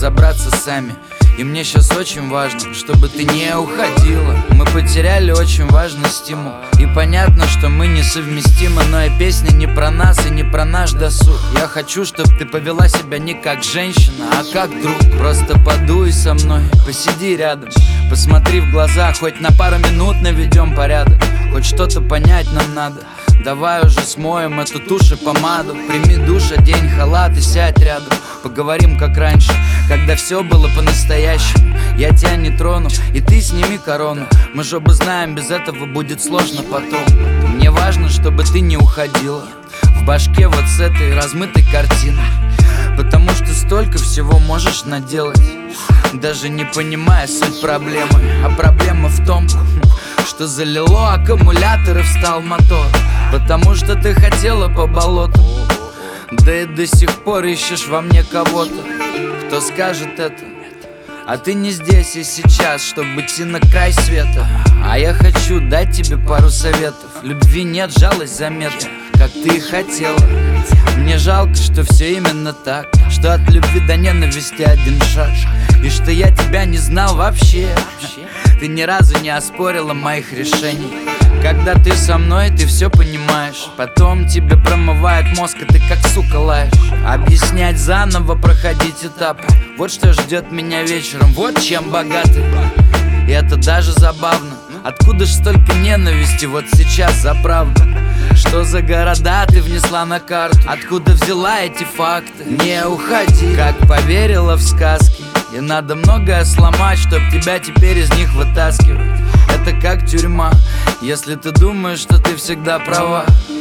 разобраться сами. И мне сейчас очень важно, чтобы ты не уходила. Мы потеряли очень важный стимул, и понятно, что мы несовместимы. Но и песня не про нас и не про наш досуг. Я хочу, чтобы ты повела себя не как женщина, а как друг. Просто подуй со мной, посиди рядом, посмотри в глаза, хоть на пару минут наведем порядок. Хоть что-то понять нам надо. Давай уже смоем эту тушь и помаду. Прими душ, одень халат и сядь рядом. Поговорим как раньше, когда все было по-настоящему. Я тебя не трону, и ты сними корону. Мы же оба знаем, без этого будет сложно потом. Мне важно, чтобы ты не уходила в башке вот с этой размытой картиной, потому что столько всего можешь наделать, даже не понимая суть проблемы. А проблема в том, что залило аккумулятор и встал мотор, потому что ты хотела по болоту. Да и до сих пор ищешь во мне кого-то, кто скажет это. А ты не здесь и сейчас, чтобы идти на край света. А я хочу дать тебе пару советов. Любви нет, жалость заметна, как ты и хотела. Мне жалко, что все именно так, что от любви до ненависти один шаг, и что я тебя не знал вообще. Ты ни разу не оспорила моих решений. Когда ты со мной, ты все понимаешь. Потом тебе промывает мозг, и ты как сука лаешь. Объяснять заново, проходить этапы. Вот что ждет меня вечером, вот чем богаты. И это даже забавно. Откуда ж столько ненависти вот сейчас за правду? Что за города ты внесла на карту? Откуда взяла эти факты? Не уходи, как поверила в сказки. И надо многое сломать, чтоб тебя теперь из них вытаскивать. Это как тюрьма, если ты думаешь, что ты всегда права.